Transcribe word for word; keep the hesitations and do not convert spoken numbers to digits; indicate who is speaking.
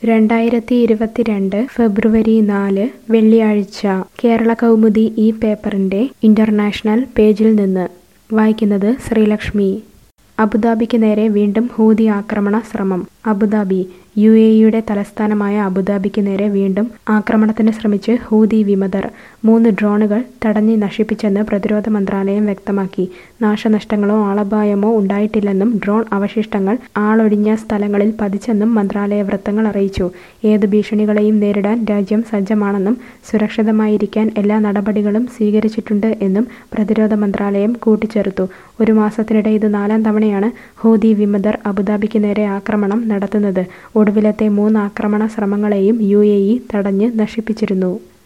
Speaker 1: രണ്ടായിരത്തി ഇരുപത്തിരണ്ട് ഫെബ്രുവരി നാല് വെള്ളിയാഴ്ച കേരള കൗമുദി ഈ പേപ്പറിന്റെ ഇന്റർനാഷണൽ പേജിൽ നിന്ന് വായിക്കുന്നത് ശ്രീലക്ഷ്മി. അബുദാബിക്ക് നേരെ വീണ്ടും ഹൂതി ആക്രമണ ശ്രമം. അബുദാബി. യു എ ഇയുടെ തലസ്ഥാനമായ അബുദാബിക്ക് നേരെ വീണ്ടും ആക്രമണത്തിന് ശ്രമിച്ച് ഹൂതി വിമതർ. മൂന്ന് ഡ്രോണുകൾ തടഞ്ഞ് നശിപ്പിച്ചെന്ന് പ്രതിരോധ മന്ത്രാലയം വ്യക്തമാക്കി. നാശനഷ്ടങ്ങളോ ആളപായമോ ഉണ്ടായിട്ടില്ലെന്നും ഡ്രോൺ അവശിഷ്ടങ്ങൾ ആളൊഴിഞ്ഞ സ്ഥലങ്ങളിൽ പതിച്ചെന്നും മന്ത്രാലയ വൃത്തങ്ങൾ അറിയിച്ചു. ഏത് ഭീഷണികളെയും നേരിടാൻ രാജ്യം സജ്ജമാണെന്നും സുരക്ഷിതമായിരിക്കാൻ എല്ലാ നടപടികളും സ്വീകരിച്ചിട്ടുണ്ട് എന്നും പ്രതിരോധ മന്ത്രാലയം കൂട്ടിച്ചേർത്തു. ഒരു മാസത്തിനിടെ ഇത് നാലാം തവണയാണ് ഹൂതി വിമതർ അബുദാബിക്ക് നേരെ ആക്രമണം നടത്തുന്നത്. ഒടുവിലത്തെ മൂന്ന് ആക്രമണ ശ്രമങ്ങളെയും യു എ ഇ തടഞ്ഞ് നശിപ്പിച്ചിരുന്നു.